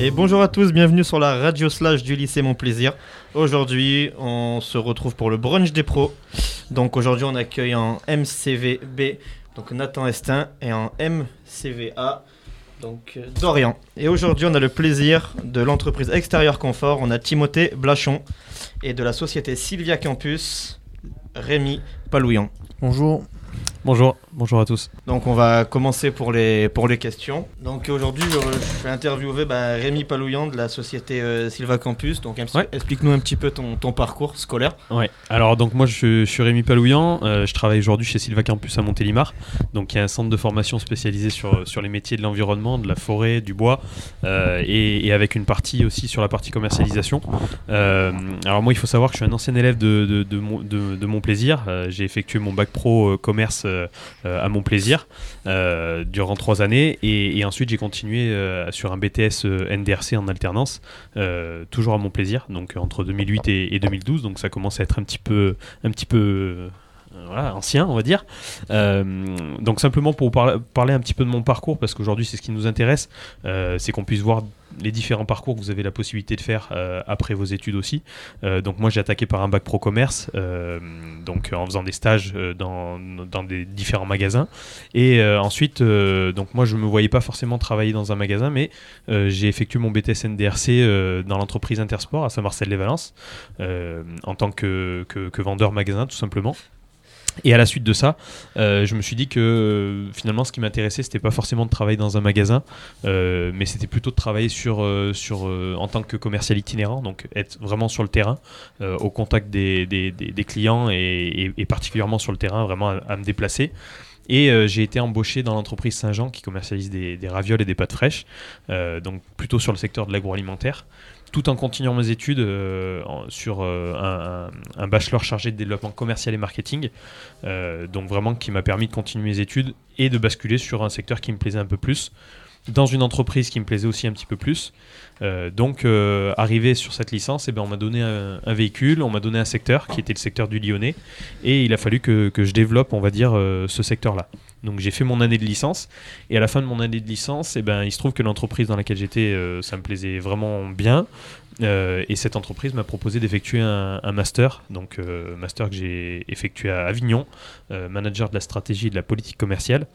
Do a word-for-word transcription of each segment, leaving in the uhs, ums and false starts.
Et bonjour à tous, bienvenue sur la radio slash du lycée Mon Plaisir. Aujourd'hui, on se retrouve pour le brunch des pros. Donc aujourd'hui, on accueille en M C V B donc Nathan Estin et en M C V A donc Dorian. Et aujourd'hui, on a le plaisir de l'entreprise Extérieur Confort. On a Timothée Blachon et de la société Sylvia Campus, Rémi Palouillan. Bonjour. Bonjour, bonjour à tous. Donc on va commencer pour les, pour les questions. Donc aujourd'hui je, je vais interviewer bah, Rémi Palouillan de la société euh, Sylvia Campus. Donc ouais. Explique-nous un petit peu ton, ton parcours scolaire. Ouais. Alors donc moi je, je suis Rémi Palouillan, euh, je travaille aujourd'hui chez Sylvia Campus à Montélimar. Donc il y a un centre de formation spécialisé sur, sur les métiers de l'environnement, de la forêt, du bois euh, et, et avec une partie aussi sur la partie commercialisation. Euh, alors moi il faut savoir que je suis un ancien élève de, de, de, mon, de, de Mon Plaisir. Euh, j'ai effectué mon bac pro euh, commerce euh, à Mon Plaisir euh, durant trois années et, et ensuite j'ai continué euh, sur un B T S euh, N D R C en alternance euh, toujours à Mon Plaisir, donc entre deux mille huit et, et deux mille douze, donc ça commence à être un petit peu un petit peu euh, voilà, ancien on va dire. Euh, donc simplement pour vous par- parler un petit peu de mon parcours, parce qu'aujourd'hui c'est ce qui nous intéresse, euh, c'est qu'on puisse voir les différents parcours que vous avez la possibilité de faire euh, après vos études aussi. Euh, donc moi j'ai attaqué par un bac pro commerce, euh, donc en faisant des stages euh, dans, dans des différents magasins. Et euh, ensuite, euh, donc moi je me voyais pas forcément travailler dans un magasin, mais euh, j'ai effectué mon B T S N D R C euh, dans l'entreprise Intersport à Saint-Marcel-les-Valences euh, en tant que, que, que vendeur magasin tout simplement. Et à la suite de ça, euh, je me suis dit que euh, finalement ce qui m'intéressait c'était pas forcément de travailler dans un magasin, euh, mais c'était plutôt de travailler sur, euh, sur, euh, en tant que commercial itinérant, donc être vraiment sur le terrain, euh, au contact des, des, des, des clients et, et, et particulièrement sur le terrain, vraiment à, à me déplacer. Et euh, j'ai été embauché dans l'entreprise Saint-Jean qui commercialise des, des ravioles et des pâtes fraîches, euh, donc plutôt sur le secteur de l'agroalimentaire, tout en continuant mes études euh, en, sur euh, un, un, un bachelor chargé de développement commercial et marketing, euh, donc vraiment qui m'a permis de continuer mes études et de basculer sur un secteur qui me plaisait un peu plus, dans une entreprise qui me plaisait aussi un petit peu plus. Euh, donc euh, arrivé sur cette licence, eh ben, on m'a donné un, un véhicule, on m'a donné un secteur qui était le secteur du Lyonnais, et il a fallu que, que je développe, on va dire, euh, ce secteur-là. Donc j'ai fait mon année de licence, et à la fin de mon année de licence, eh ben, il se trouve que l'entreprise dans laquelle j'étais, euh, ça me plaisait vraiment bien, euh, et cette entreprise m'a proposé d'effectuer un, un master, donc euh, master que j'ai effectué à Avignon, euh, manager de la stratégie et de la politique commerciale,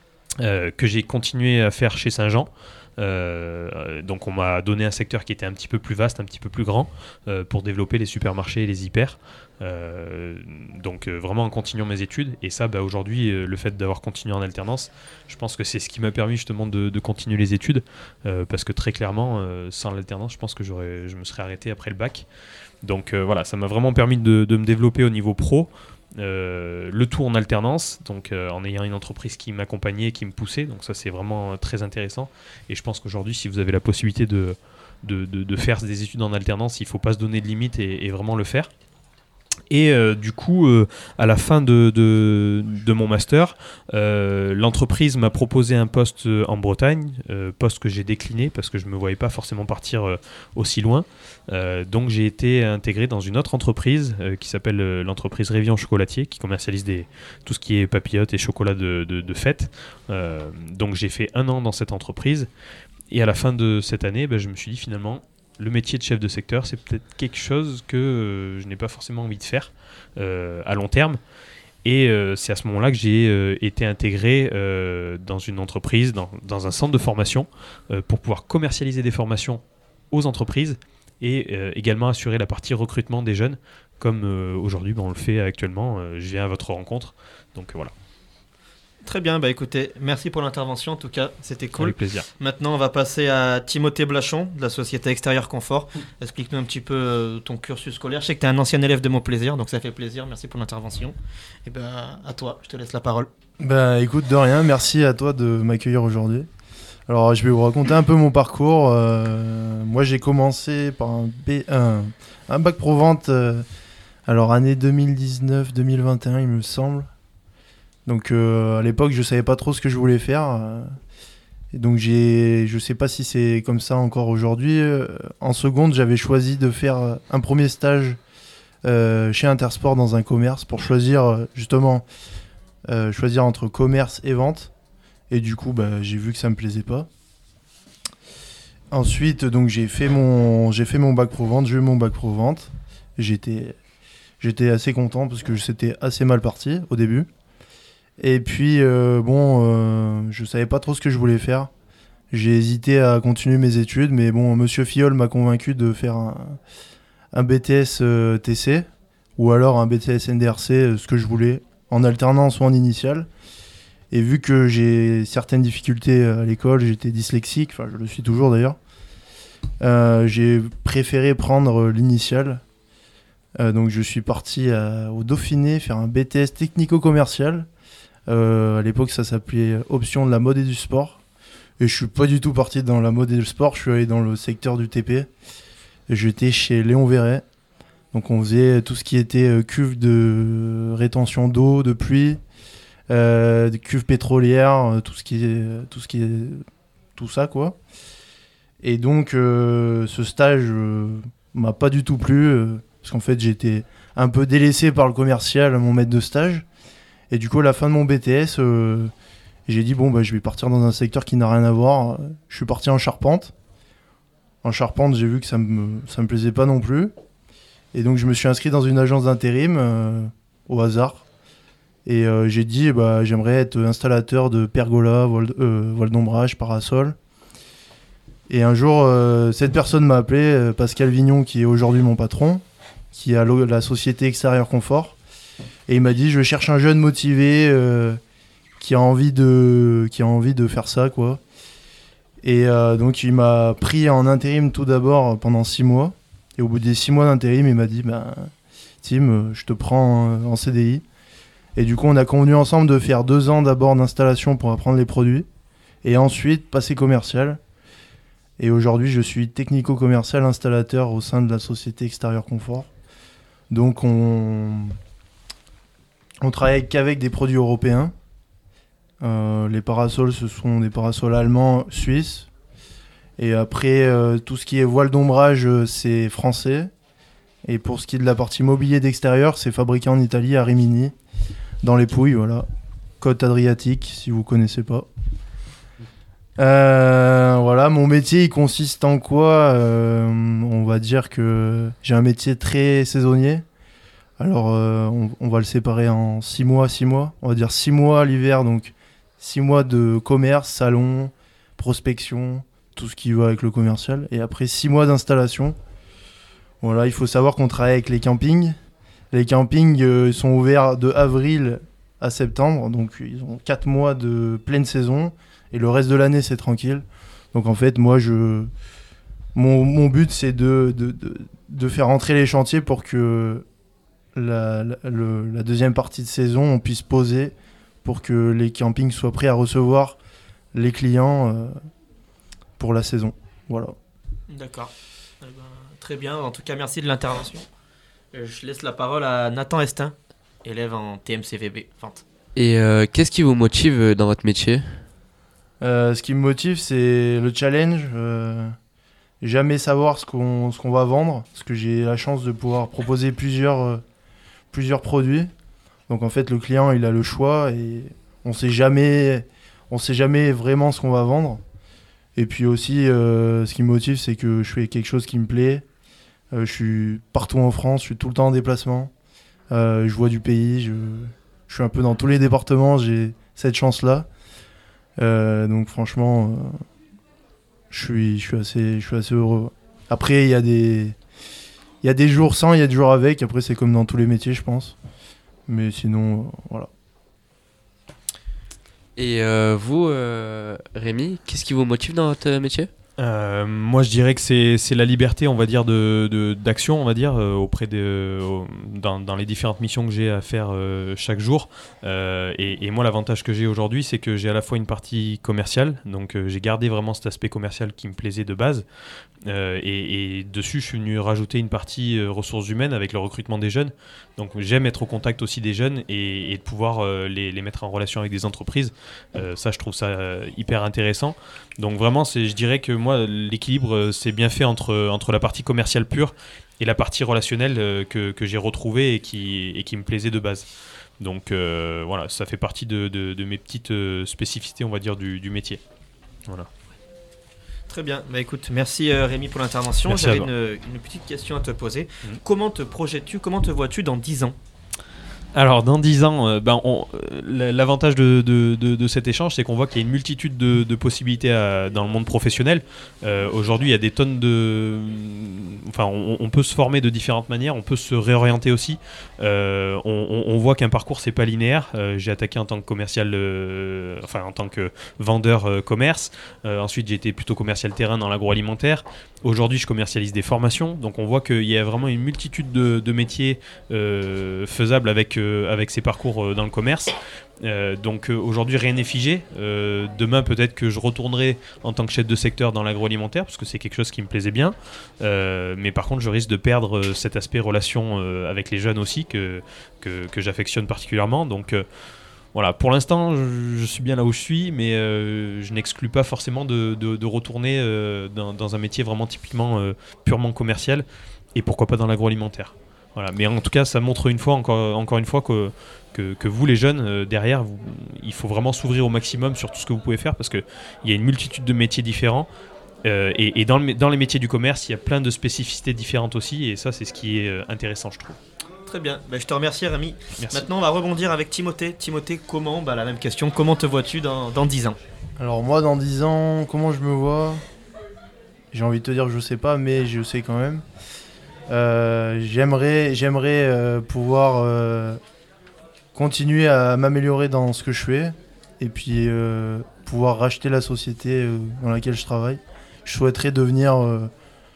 euh, que j'ai continué à faire chez Saint-Jean. Euh, donc on m'a donné un secteur qui était un petit peu plus vaste, un petit peu plus grand euh, pour développer les supermarchés et les hyper, euh, donc euh, vraiment en continuant mes études. Et ça bah, aujourd'hui euh, le fait d'avoir continué en alternance, je pense que c'est ce qui m'a permis justement de, de continuer les études, euh, parce que très clairement euh, sans l'alternance je pense que j'aurais, je me serais arrêté après le bac. Donc euh, voilà, ça m'a vraiment permis de, de me développer au niveau pro. Euh, le tout en alternance, donc euh, en ayant une entreprise qui m'accompagnait, qui me poussait, donc ça c'est vraiment euh, très intéressant. Et je pense qu'aujourd'hui si vous avez la possibilité de, de, de, de faire des études en alternance, il ne faut pas se donner de limites et, et vraiment le faire. Et euh, du coup, euh, à la fin de, de, de mon master, euh, l'entreprise m'a proposé un poste en Bretagne, euh, poste que j'ai décliné parce que je ne me voyais pas forcément partir euh, aussi loin. Euh, donc j'ai été intégré dans une autre entreprise euh, qui s'appelle euh, l'entreprise Révion Chocolatier, qui commercialise des, tout ce qui est papillotes et chocolat de, de, de fête. Euh, donc j'ai fait un an dans cette entreprise. Et à la fin de cette année, ben, je me suis dit finalement, le métier de chef de secteur, c'est peut-être quelque chose que euh, je n'ai pas forcément envie de faire euh, à long terme. Et euh, c'est à ce moment-là que j'ai euh, été intégré euh, dans une entreprise, dans, dans un centre de formation, euh, pour pouvoir commercialiser des formations aux entreprises et euh, également assurer la partie recrutement des jeunes, comme euh, aujourd'hui ben, on le fait actuellement. Euh, je viens à votre rencontre, donc euh, voilà. Très bien, bah écoutez, merci pour l'intervention en tout cas, c'était cool. Avec plaisir. Maintenant, on va passer à Timothée Blachon de la société Extérieur Confort. Explique-nous un petit peu euh, ton cursus scolaire. Je sais que tu es un ancien élève de Mon Plaisir, donc ça fait plaisir. Merci pour l'intervention. Et ben à toi, je te laisse la parole. Bah écoute, de rien, merci à toi de m'accueillir aujourd'hui. Alors je vais vous raconter un peu mon parcours. Euh, moi j'ai commencé par un B un, un bac pro vente, euh, alors année deux mille dix-neuf deux mille vingt et un il me semble. Donc euh, à l'époque je savais pas trop ce que je voulais faire, euh, et donc j'ai, je sais pas si c'est comme ça encore aujourd'hui. Euh, en seconde j'avais choisi de faire un premier stage euh, chez Intersport dans un commerce pour choisir justement euh, choisir entre commerce et vente, et du coup bah, j'ai vu que ça me plaisait pas. ensuite, donc j'ai fait mon, j'ai fait mon bac pro vente, j'ai eu mon bac pro vente. J'étais, j'étais assez content parce que c'était assez mal parti au début. Et puis euh, bon, euh, je savais pas trop ce que je voulais faire. J'ai hésité à continuer mes études, mais bon, Monsieur Filleul m'a convaincu de faire un, un B T S euh, T C ou alors un B T S N D R C, euh, ce que je voulais, en alternance ou en initiale. Et vu que j'ai certaines difficultés à l'école, j'étais dyslexique, enfin je le suis toujours d'ailleurs, euh, j'ai préféré prendre l'initiale. Euh, donc je suis parti à- au Dauphiné faire un B T S technico-commercial. Euh, à l'époque ça s'appelait option de la mode et du sport. Et je suis pas du tout parti dans la mode et le sport, je suis allé dans le secteur du T P. Et j'étais chez Léon Verret. Donc on faisait tout ce qui était euh, cuve de rétention d'eau, de pluie, euh, des cuves pétrolières, euh, tout ce qui est, tout ce qui est, tout ça quoi. Et donc euh, ce stage euh, m'a pas du tout plu euh, parce qu'en fait j'étais un peu délaissé par le commercial, mon maître de stage. Et du coup à la fin de mon B T S, euh, j'ai dit bon bah je vais partir dans un secteur qui n'a rien à voir. Je suis parti en charpente. En charpente j'ai vu que ça me ça me plaisait pas non plus. Et donc je me suis inscrit dans une agence d'intérim euh, au hasard. Et euh, j'ai dit bah j'aimerais être installateur de pergola, voile, euh, voile d'ombrage, parasol. Et un jour euh, cette personne m'a appelé, euh, Pascal Vignon qui est aujourd'hui mon patron, qui a lo- la société Extérieur Confort. Et il m'a dit je cherche un jeune motivé euh, qui a envie de qui a envie de faire ça quoi. Et euh, donc il m'a pris en intérim tout d'abord pendant six mois. Et au bout des six mois d'intérim, il m'a dit bah, Tim, euh, je te prends euh, en C D I. Et du coup, on a convenu ensemble de faire deux ans d'abord d'installation pour apprendre les produits. Et ensuite, passer commercial. Et aujourd'hui, je suis technico-commercial installateur au sein de la société Extérieur Confort. Donc, on, on travaille qu'avec des produits européens. Euh, les parasols, ce sont des parasols allemands, suisses. Et après, euh, tout ce qui est voile d'ombrage, euh, c'est français. Et pour ce qui est de la partie mobilier d'extérieur, c'est fabriqué en Italie, à Rimini, dans les Pouilles, voilà. Côte Adriatique, si vous connaissez pas. Euh, voilà, mon métier, il consiste en quoi Euh, On va dire que j'ai un métier très saisonnier. Alors, euh, on, on va le séparer en six mois, six mois. On va dire six mois l'hiver, donc six mois de commerce, salon, prospection, tout ce qui va avec le commercial. Et après six mois d'installation. Voilà, il faut savoir qu'on travaille avec les campings. Les campings euh, sont ouverts de avril à septembre, donc ils ont quatre mois de pleine saison. Et le reste de l'année, c'est tranquille. Donc en fait, moi, je... mon, mon but, c'est de, de, de, de faire entrer les chantiers pour que la, la, le, la deuxième partie de saison, on puisse poser pour que les campings soient prêts à recevoir les clients euh, pour la saison. Voilà. D'accord. Eh ben, très bien. En tout cas, merci de l'intervention. Euh, Je laisse la parole à Nathan Estin, élève en T M C V B vente. Et euh, qu'est-ce qui vous motive euh, dans votre métier? Euh, ce qui me motive, c'est le challenge. Euh, jamais savoir ce qu'on, ce qu'on va vendre, parce que j'ai la chance de pouvoir proposer plusieurs, euh, plusieurs produits. Donc en fait, le client, il a le choix et on sait jamais, on sait jamais vraiment ce qu'on va vendre. Et puis aussi, euh, ce qui me motive, c'est que je fais quelque chose qui me plaît. Euh, je suis partout en France, je suis tout le temps en déplacement. Euh, je vois du pays, je, je suis un peu dans tous les départements, j'ai cette chance-là. Euh, donc franchement, euh, je suis, je suis assez, je suis assez heureux. Après, il y a des, il y a des jours sans, il y a des jours avec. Après, c'est comme dans tous les métiers, je pense. Mais sinon, euh, voilà. Et euh, vous, euh, Rémi, qu'est-ce qui vous motive dans votre métier? Euh, moi, je dirais que c'est c'est la liberté, on va dire, de, de- d'action, on va dire, euh, auprès de, au- dans, dans les différentes missions que j'ai à faire euh, chaque jour. Euh, et, et moi, l'avantage que j'ai aujourd'hui, c'est que j'ai à la fois une partie commerciale, donc euh, j'ai gardé vraiment cet aspect commercial qui me plaisait de base. Euh, et, et dessus, je suis venu rajouter une partie euh, ressources humaines avec le recrutement des jeunes. Donc, j'aime être au contact aussi des jeunes et, et de pouvoir euh, les, les mettre en relation avec des entreprises. Euh, ça, je trouve ça euh, hyper intéressant. Donc vraiment, c'est, je dirais que moi, l'équilibre, euh, c'est bien fait entre, entre la partie commerciale pure et la partie relationnelle euh, que, que j'ai retrouvée et qui, et qui me plaisait de base. Donc euh, voilà, ça fait partie de, de, de mes petites euh, spécificités, on va dire, du, du métier. Voilà. Très bien. Bah écoute, merci euh, Rémi pour l'intervention. Merci J'avais à une, une petite question à te poser. Mhm. Comment te projettes-tu, comment te vois-tu dans dix ans? Alors, dans dix ans, euh, ben, on- euh, l'avantage de, de, de, de cet échange, c'est qu'on voit qu'il y a une multitude de, de possibilités à- dans le monde professionnel. Euh, Aujourd'hui, il y a des tonnes de... Enfin, on, on peut se former de différentes manières, on peut se réorienter aussi. Euh, on, on- on voit qu'un parcours, c'est pas linéaire. Euh, j'ai attaqué en tant que commercial, euh, enfin, en tant que vendeur euh, commerce. Euh, ensuite, j'ai été plutôt commercial terrain dans l'agroalimentaire. Aujourd'hui, je commercialise des formations. Donc, on voit qu'il y a vraiment une multitude de, de métiers euh, faisables avec, euh, avec ces parcours euh, dans le commerce. Euh, donc, euh, aujourd'hui, rien n'est figé. Euh, demain, peut-être que je retournerai en tant que chef de secteur dans l'agroalimentaire, parce que c'est quelque chose qui me plaisait bien. Euh, mais par contre, je risque de perdre euh, cet aspect relation euh, avec les jeunes aussi, que, que, que j'affectionne particulièrement. Donc, euh, voilà, pour l'instant, je, je suis bien là où je suis, mais euh, je n'exclus pas forcément de, de, de retourner euh, dans, dans un métier vraiment typiquement euh, purement commercial, et pourquoi pas dans l'agroalimentaire. Voilà. Mais en tout cas, ça montre une fois, encore, encore une fois que, que, que vous, les jeunes, euh, derrière, vous, il faut vraiment s'ouvrir au maximum sur tout ce que vous pouvez faire, parce qu'il y a une multitude de métiers différents. Euh, et et dans, le, dans les métiers du commerce, il y a plein de spécificités différentes aussi, et ça, c'est ce qui est euh, intéressant, je trouve. Très bien. Bah, je te remercie Rémi. Merci. Maintenant, on va rebondir avec Timothée. Timothée, comment, bah, la même question, comment te vois-tu dans, dans dix ans? Alors moi dans dix ans, comment je me vois? J'ai envie de te dire que je sais pas, mais je sais quand même. Euh, j'aimerais j'aimerais euh, pouvoir euh, continuer à m'améliorer dans ce que je fais et puis euh, pouvoir racheter la société euh, dans laquelle je travaille. Je souhaiterais devenir... euh,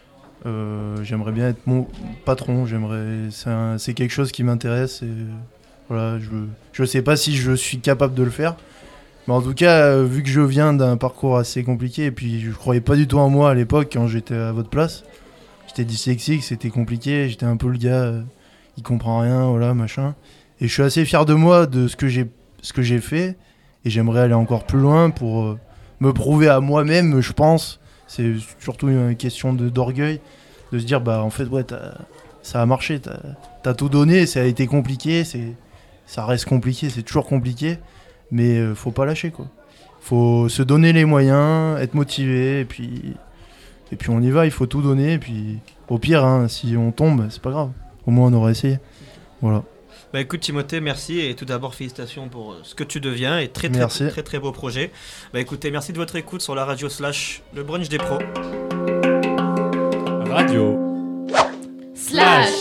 euh, j'aimerais bien être mon patron. J'aimerais, c'est, un- c'est quelque chose qui m'intéresse. Et, voilà, je je sais pas si je suis capable de le faire. Mais en tout cas, euh, vu que je viens d'un parcours assez compliqué, et puis je croyais pas du tout en moi à l'époque quand j'étais à votre place. J'étais dyslexique, c'était compliqué, j'étais un peu le gars, euh, il comprend rien, voilà, machin. Et je suis assez fier de moi, de ce que j'ai, ce que j'ai fait, et j'aimerais aller encore plus loin pour euh, me prouver à moi-même, je pense. C'est surtout une question de, d'orgueil, de se dire, bah en fait, ouais, t'as- ça a marché, t'as, t'as tout donné, ça a été compliqué, c'est, ça reste compliqué, c'est toujours compliqué. Mais euh, faut pas lâcher quoi. Faut se donner les moyens, être motivé et puis et puis on y va, il faut tout donner et puis au pire hein, si on tombe, c'est pas grave. Au moins on aura essayé. Voilà. Bah écoute Timothée, merci et tout d'abord félicitations pour euh, ce que tu deviens et très très, Merci. très très très beau projet. Bah écoutez, merci de votre écoute sur la radio slash le brunch des pros. Radio. Slash